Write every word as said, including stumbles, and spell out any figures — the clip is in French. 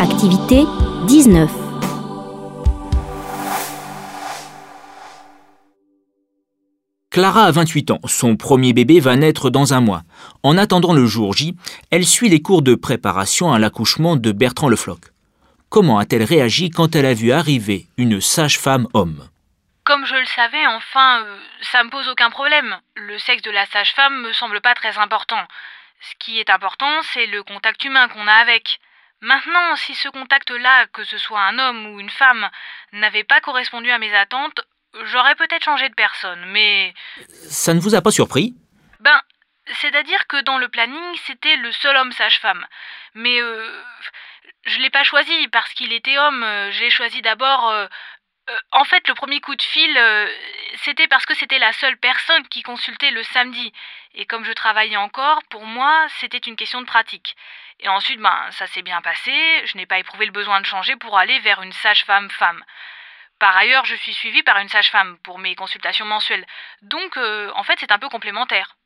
Activité dix-neuf. Clara a vingt-huit ans. Son premier bébé va naître dans un mois. En attendant le jour J, elle suit les cours de préparation à l'accouchement de Bertrand Le Floch. Comment a-t-elle réagi quand elle a vu arriver une sage-femme homme ? Comme je le savais, enfin, euh, ça me pose aucun problème. Le sexe de la sage-femme me semble pas très important. Ce qui est important, c'est le contact humain qu'on a avec. Maintenant, si ce contact-là, que ce soit un homme ou une femme, n'avait pas correspondu à mes attentes, j'aurais peut-être changé de personne, mais... Ça ne vous a pas surpris ? Ben, c'est-à-dire que dans le planning, c'était le seul homme sage-femme. Mais euh, je l'ai pas choisi parce qu'il était homme, euh, je l'ai choisi d'abord... euh, euh, en fait, le premier coup de fil, euh, c'était parce que c'était la seule personne qui consultait le samedi. Et comme je travaillais encore, pour moi, c'était une question de pratique. Et ensuite, ben, ça s'est bien passé, je n'ai pas éprouvé le besoin de changer pour aller vers une sage-femme femme. Par ailleurs, je suis suivie par une sage-femme pour mes consultations mensuelles. Donc, euh, en fait, c'est un peu complémentaire.